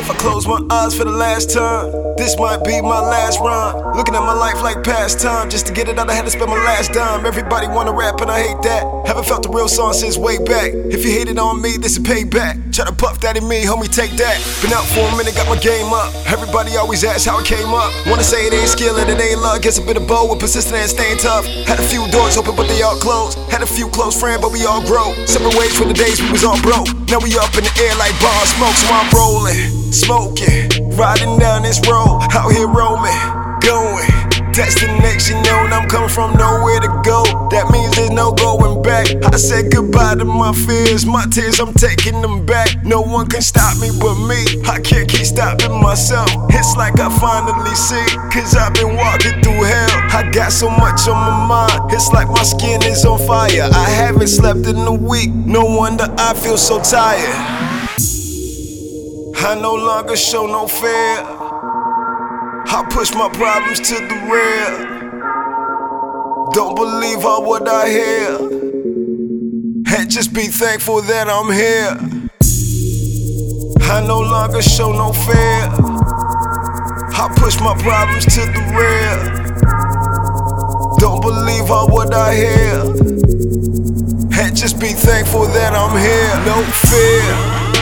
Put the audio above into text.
If I close my eyes for the last time, this might be my last rhyme. Looking at my life like pastime, just to get it out I had to spend my last dime. Everybody wanna rap and I hate that. Haven't felt a real song since way back. If you hated on me, this is payback. Try to puff that in me, homie, take that. Been out for a minute, got my game up. Everybody always asks how it came up. Wanna say it ain't skill and it ain't luck. Guess a bit of bold with persistent and staying tough. Had a few doors open but they all closed. Had a few close friends but we all grow. Separate ways from the days we was all broke. Now we up in the air like bar smoke. So I'm rolling, smoking, riding down this road. Out here roaming, going. Destination known, I'm coming from nowhere to go. That means there's no going back. I said goodbye to my fears, my tears, I'm taking them back. No one can stop me but me, I can't keep stopping myself. It's like I finally see, cause I've been walking through hell. I got so much on my mind, it's like my skin is on fire. I haven't slept in a week, no wonder I feel so tired. I no longer show no fear, I push my problems to the rear. Don't believe all what I hear, and just be thankful that I'm here. I no longer show no fear, I push my problems to the rear. Don't believe all what I hear, and just be thankful that I'm here. No fear.